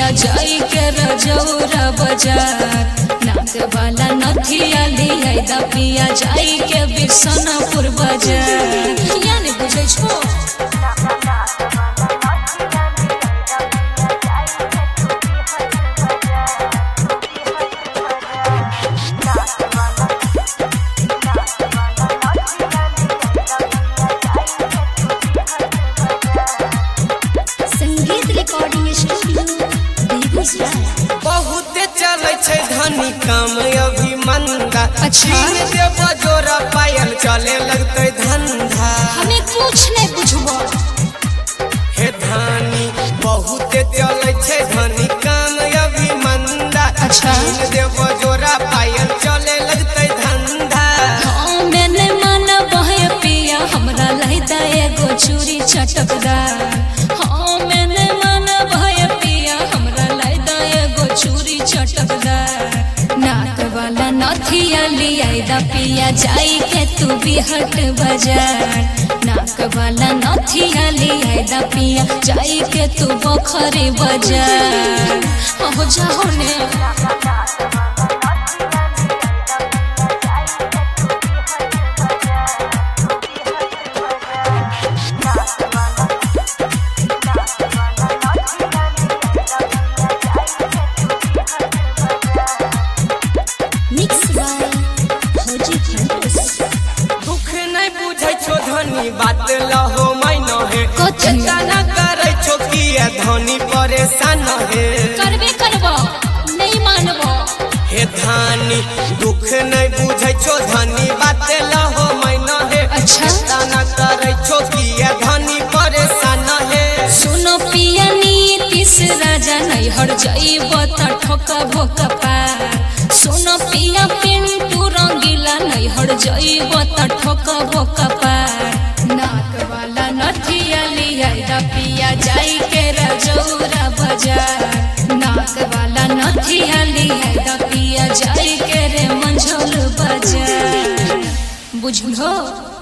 पिया जाई के रजौरा बाजार नाक वाला नथिया लिया दा पिया जाई के बिरसनपुर बाजार या नहीं बुझे छो बहुते चले छे धनी काम अभी मंदा अच्छा देव जोरा पायल चले लगते धंधा हमें कुछ नहीं बुझबो हे धानी बहुते चले छे धनी काम अभी मंदा अच्छा देव जोरा पायल चले लगते धंधा हाँ मैंने माना बहे पिया हमरा लहदा एगो चूड़ी चटकदार हाँ मैंने माना बहे पिया हमरा लहदा एगो चूड़ी चटकदार नाक वाला नथिया लिया दा पिया जाई के तू बिहट बाजार नाक वाला नथिया लिया दा पिया जाई के तू बखरी बाजार हो जाओ ने धनी बात लहो मैनो है ना करे छो किया धनी परेशान है करबे करबो नहीं मानबो हे धानी दुख नहीं बुझे छो धनी बात लहो मैनो है अच्छा ना करे छो किया धनी परेशान है सुनो पिया नीतीश राजा नहीं हर जाइबो त ठोका भोका पार सुनो पिया पिंटू रंगीला नहीं हर जाइबो त ठोका भोका पार नाक वाला नथिया लिया दा पिया जाई के रजौरा बाजार नाक वाला नथिया लिया दा पिया जाई के रे मंझौल बाजार बुझलो।